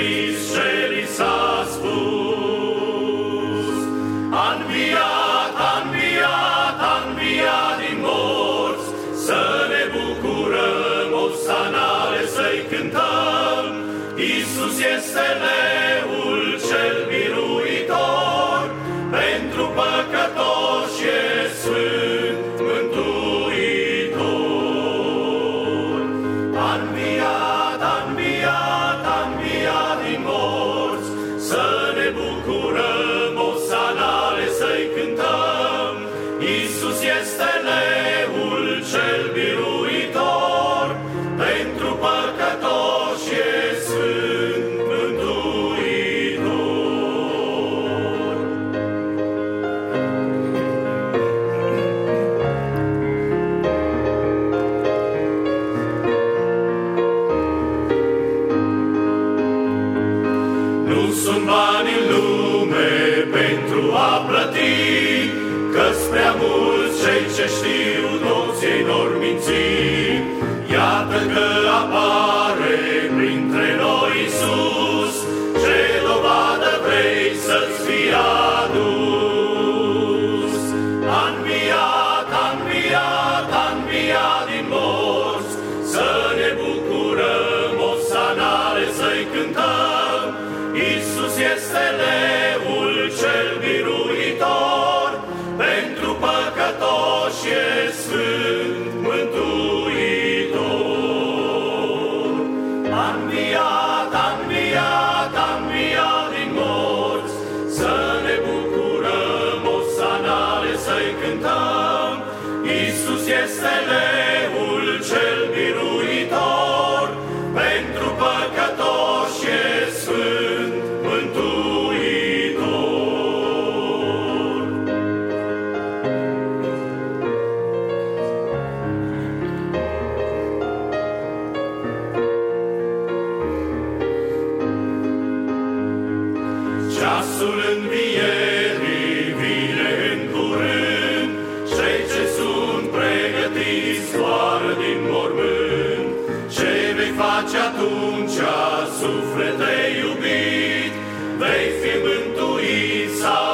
scris ce li s-a spus. A înviat, a înviat, a înviat din morți, să ne bucurăm, osanale să-i cântăm. Iisus este leul cel biruitor, pentru păcătoși e sfânt mântuitor. A înviat, a înviat, a înviat din morți, să ne bucurăm, osanale să-i cântăm. Iisus este leul cel biruitor, pentru păcătoși e sfânt mântuitor. Nu sunt bani în lume pentru a plăti, că-s prea mulți cei ce știu, toți ei n-or minți. Iată că apare printre noi Iisus, ce dovadă vrei să-ți fie adus. A înviat, a înviat, a înviat din morți, să ne bucurăm, osanale să-i cântăm. Iisus este leul cel biruitor, pentru păcătoși e sfânt mântuitor. A înviat, a înviat, a înviat din morți, să ne bucurăm, osanale să-i cântăm. Iisus este leul cel biruitor, pentru păcătoși e sfânt mântuitor. Ceasul învierii vine în curând, cei ce sunt pregătiți doară din mormânt. Ce vei face atunci, suflete iubit? Vei fi mântuit sau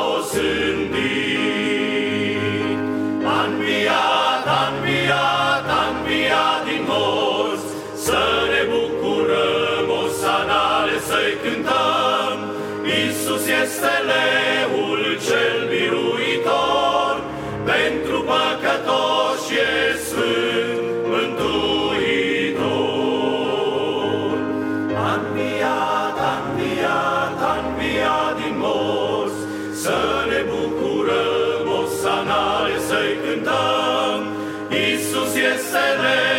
osândit? A înviat, a înviat, a înviat din morți, să ne bucurăm, osanale să-i cântăm. Iisus este leul cel biruitor, pentru păcătoși e sfânt mântuitor. A înviat, a înviat, a înviat din morți, să ne bucurăm, osanale să-i cântăm. Iisus este leul